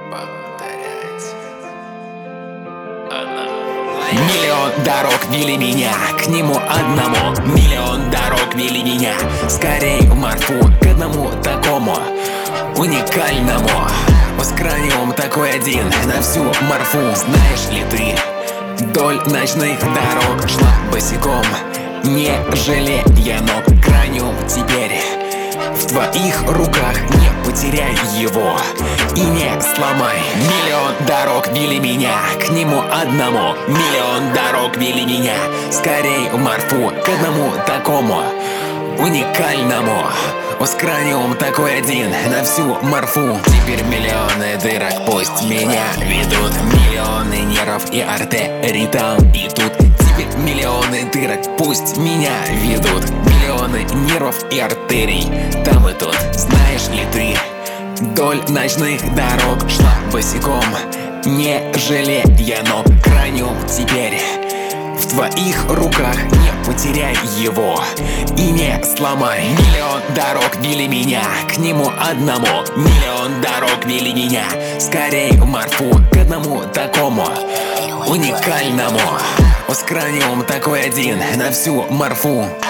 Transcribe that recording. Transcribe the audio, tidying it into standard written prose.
повторять. Она. Миллион дорог вели меня к нему одному. Миллион дорог вели меня скорей в Марфу, к одному такому уникальному. Ускраниум такой один на всю Марфу. Знаешь ли ты, вдоль ночных дорог шла босиком, не жалея ног. Краниум теперь в твоих руках, не потеряй его и не сломай. Миллион дорог вели меня к нему одному. Миллион дорог вели меня скорей в Марфу, к одному такому уникальному. Ускраниум такой один на всю Марфу. Теперь миллионы дырок пусть меня ведут, миллионы нервов и артерий там и тут. Теперь миллионы дырок пусть меня ведут, миллионы нервов и артерий там и тут. Знаешь ли ты, вдоль ночных дорог шла босиком, не жалея ног. Краниум теперь в твоих руках, не потеряй его и не сломай. Миллион дорог вели меня к нему одному. Миллион дорог вели меня скорей в Марфу, к одному такому уникальному. Ускраниум такой один на всю Марфу.